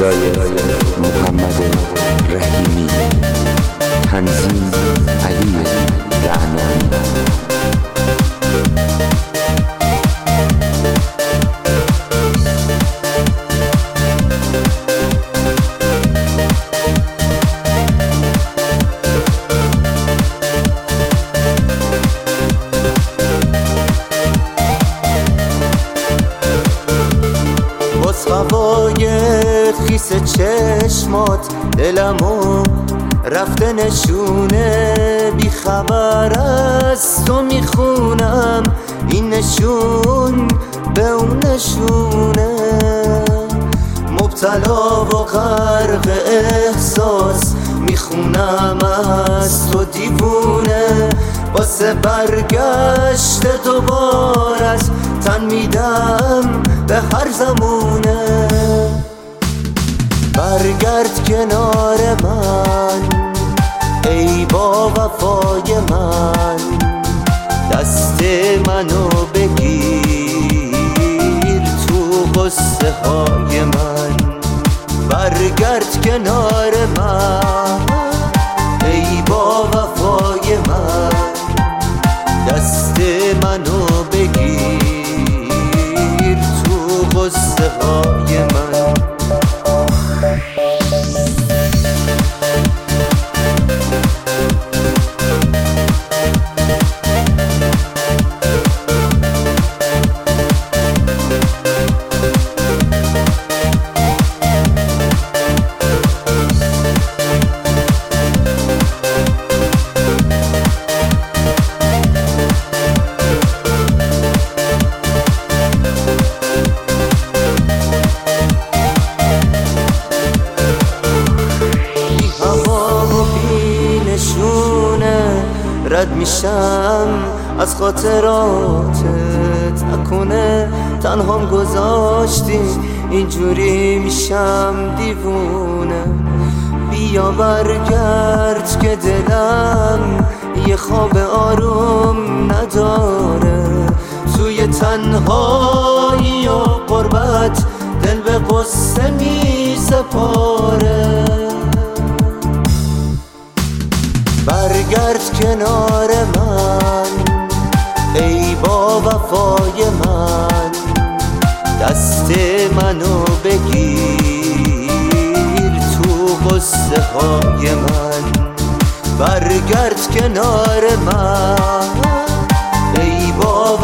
صدای محمد رحیمی، تنظیم علی رعنایی. هوای خیس چشمات دلمو رفته نشونه، بی خبر از تو میخونم این نشون به اون نشونه، مبتلا و غرق احساس میخونم از تو دیوونه، واسه برگشت دوباره از تن میدم به هر زمونه. برگرد کنار من ای با وفای من، دست منو بگیر تو قصه های من. برگرد کنار من ای با وفای من، دست منو بگیر تو قصه های من. رد میشم از خاطراتت، نکنه تنهام گذاشتی اینجوری میشم دیوونه. بیا برگرد که دلم یه خواب آروم نداره، توی تنهایی و غربت دل به قصه میسپاره. برگرد کنار من ای با وفای من، دست منو بگیر تو قصه های من. برگرد کنار من ای با